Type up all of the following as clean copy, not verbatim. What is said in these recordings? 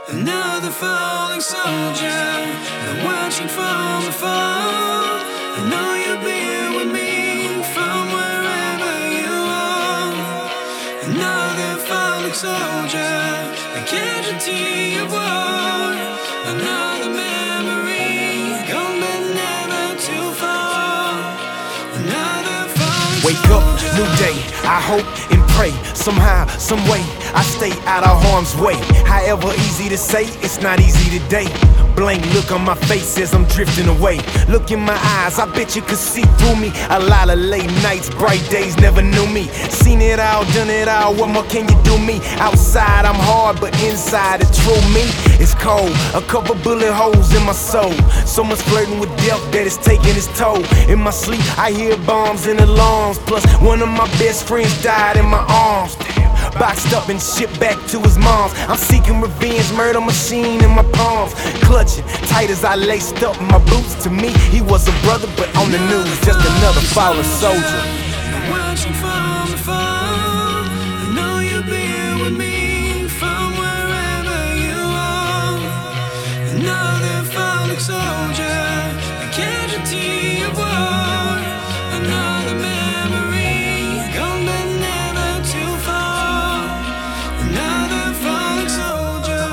Another falling soldier, I'm watching from afar. I know you'll be here with me from wherever you are. Another falling soldier, a casualty of war. Another memory, gone but never too far. Another falling Wake up, new day, I hope and pray. Somehow, someway, I stay out of harm's way. However easy to say, it's not easy today. Blank look on my face as I'm drifting away. Look in my eyes, I bet you could see through me. A lot of late nights, bright days never knew me. Seen it all, done it all, what more can you do me? Outside I'm hard, but inside the true me is cold. A couple bullet holes in my soul. So much flirting with death that it's taking its toll. In my sleep I hear bombs and alarms. Plus one of my best friends died in my arms. Boxed up and shipped back to his mom's. I'm seeking revenge, murder machine in my palms. Clutching tight as I laced up my boots. To me, he was a brother, but on the news, just another fallen soldier. I'm watching from afar. I know you'll be here with me from wherever you are. Another fallen soldier, a casualty of war. Another memory, gone but never too far. Another fallen soldier.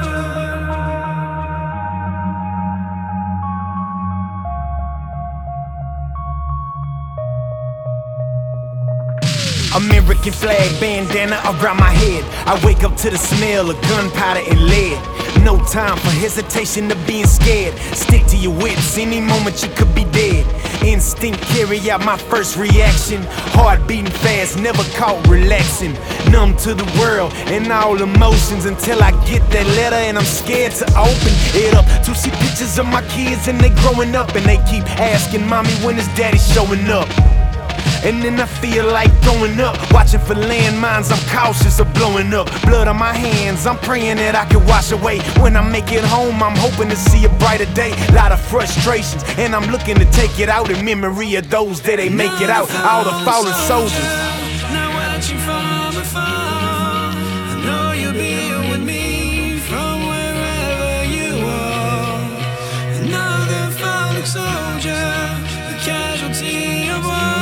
American flag bandana around my head. I wake up to the smell of gunpowder and lead. No time for hesitation or being scared. Stick to your wits, any moment you could be dead. Instinct carry out my first reaction. Heart beating fast, never caught relaxing. Numb to the world and all emotions until I get that letter and I'm scared to open it up. To see pictures of my kids and they growing up, and they keep asking mommy when is daddy showing up. And then I feel like throwing up. Watching for landmines, I'm cautious of blowing up. Blood on my hands, I'm praying that I can wash away. When I make it home, I'm hoping to see a brighter day. Lot of frustrations, and I'm looking to take it out in memory of those that ain't make it out. All the fallen soldiers. Now watching from afar. I know you'll be here with me from wherever you are. Another fallen soldier, a casualty of war.